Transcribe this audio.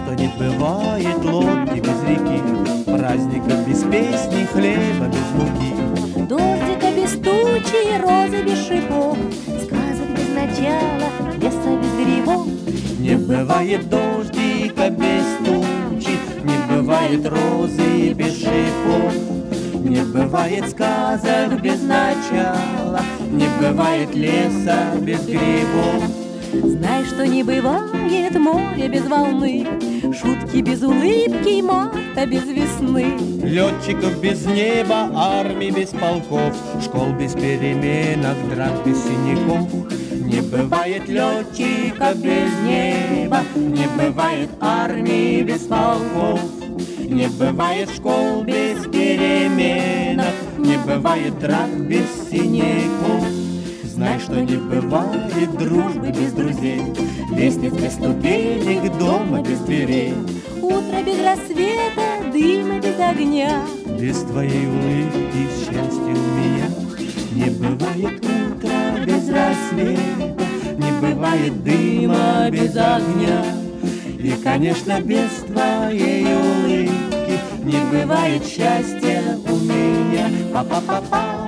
что не бывает лодки без реки, праздников без песни, хлеба без муки, дождика без тучи, розы без шипов, сказок без начала, леса без грибов. Не бывает дождика без тучи, не бывает розы без шипов, не бывает сказок без начала, не бывает леса без грибов. Знай, что не бывает моря без волны, шутки без улыбки, марта без весны. Летчиков без неба, армий без полков, школ без переменок, драк без синяков. Не бывает летчика без неба, не бывает армии без полков, не бывает школ без переменок, не бывает драк без синяков. Знай, что не бывает дружбы без друзей, лестниц без ступенек, дома без дверей, утро без рассвета, дыма без огня. без твоей улыбки счастья у меня. Не бывает утра без рассвета, не бывает дыма без огня. И, конечно, без твоей улыбки не бывает счастья у меня. Па-па-па-па.